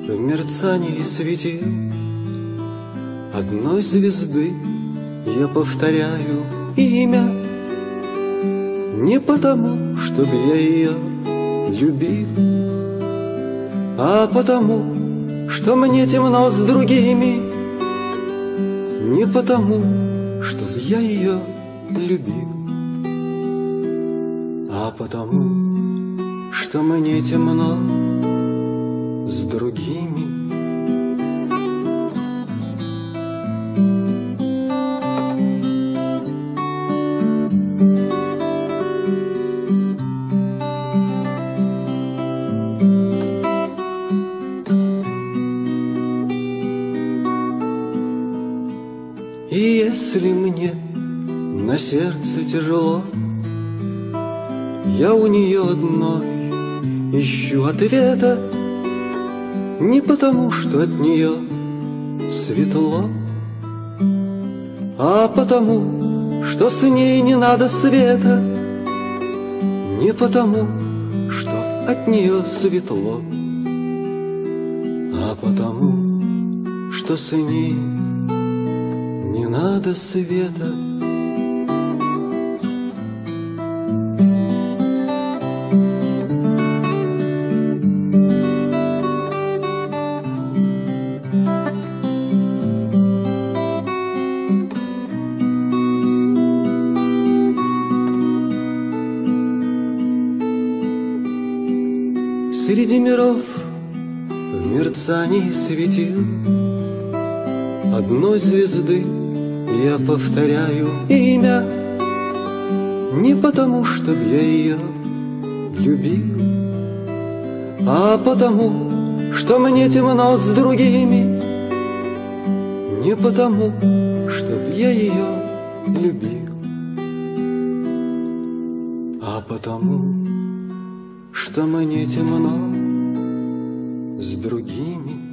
в мерцании светил одной звезды я повторяю имя. Не потому, чтоб я ее любил, а потому, что мне темно с другими. Не потому, чтоб я ее любил, а потому, что мне темно с другими. И если мне на сердце тяжело, я у нее одной ищу ответа. Не потому, что от нее светло, а потому, что с ней не надо света. Не потому, что от нее светло, а потому, что с ней не надо света. Среди миров в мерцании светил одной звезды я повторяю имя. Не потому, чтоб я ее любил, а потому, что мне темно с другими. Не потому, чтоб я ее любил, а потому, что мне темно с другими.